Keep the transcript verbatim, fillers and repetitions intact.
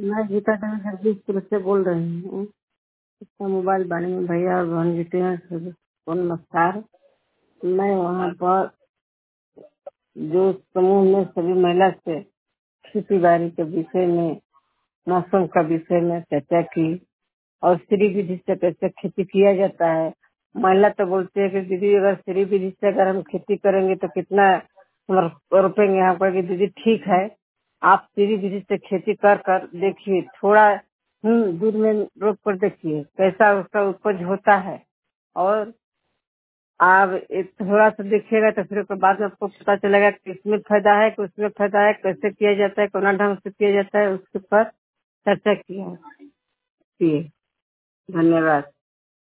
मैं गीता देवी जगदीशपुर से बोल रही हूँ। इसका मोबाइल बारे में भैया और बहन जीते हैं सर को नमस्कार। मैं वहाँ पर जो समूह में सभी महिला से खेती बाड़ी के विषय में, मौसम का विषय में चर्चा की और श्री विधि से कैसे खेती किया जाता है। महिला तो बोलती है कि दीदी अगर श्री विधि से अगर हम खेती करेंगे तो कितना हम रोपेंगे। हम कहेंगे दीदी ठीक है, आप श्री विधि से खेती कर कर देखिए, थोड़ा हम्म दूर में रोप कर देखिए कैसा उसका उपज होता है। और आप एक थोड़ा सा देखिएगा तो फिर उसके बाद में आपको पता चलेगा कि इसमें फायदा है कि उसमें फायदा है, कैसे किया जाता है, कौन ढंग से किया जाता है, उसके ऊपर चर्चा किया किए। धन्यवाद।